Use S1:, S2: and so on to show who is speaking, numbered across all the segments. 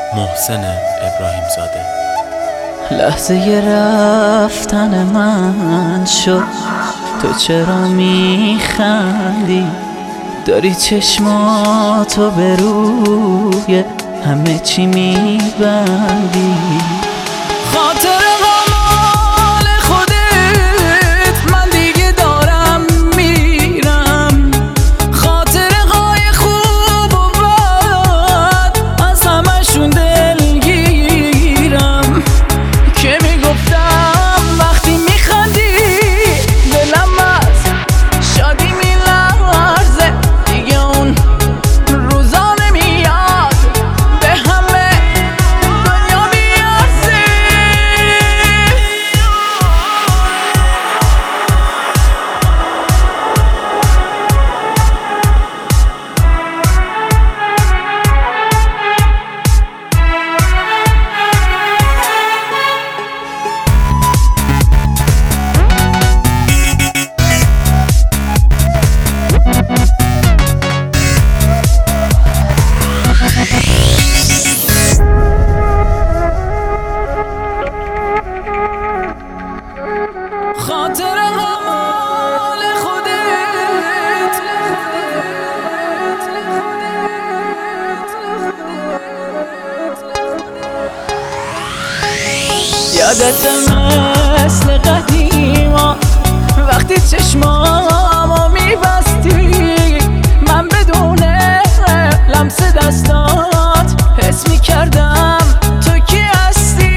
S1: محسن ابراهیم زاده.
S2: لحظه رفتن من شد، تو چرا میخندی؟ داری چشماتو به روی همه چی میبندی. خاطر مال خودت من دیگه دارم میرم، خاطر های خوب و بد از همشون دلگیرم. که میگفتم وقتی میخندی دلم از شادی میلرزه، دیگه اون روزا نمیاد به همه دنیا میارزه. خاطر مال خودت یادت مثل قدیما وقتی چشمامو میبستی، من بدون لمس دستات حس میکردم تو کی هستی.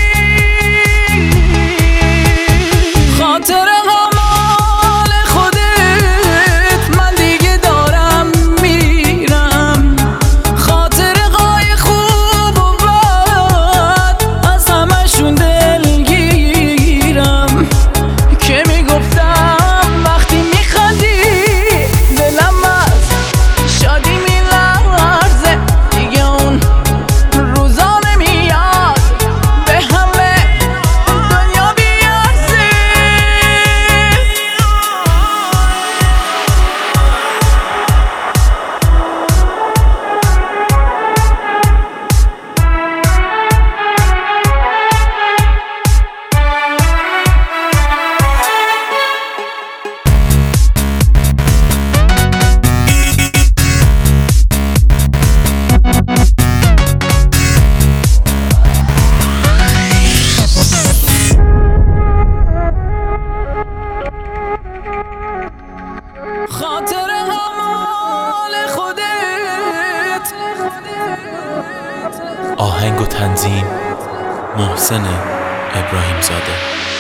S2: خاطر مال خودت من دیگه دارم میرم، خاطر های خوب و بد از همشون دلگیرم. که میگفتم وقتی میخندی دلم از شادی میلرزه، دیگه اون روزا نمیاد به همه دنیا بیارزه. خاطر مال خودت.
S1: آهنگ و تنظیم محسن ابراهیم زاده.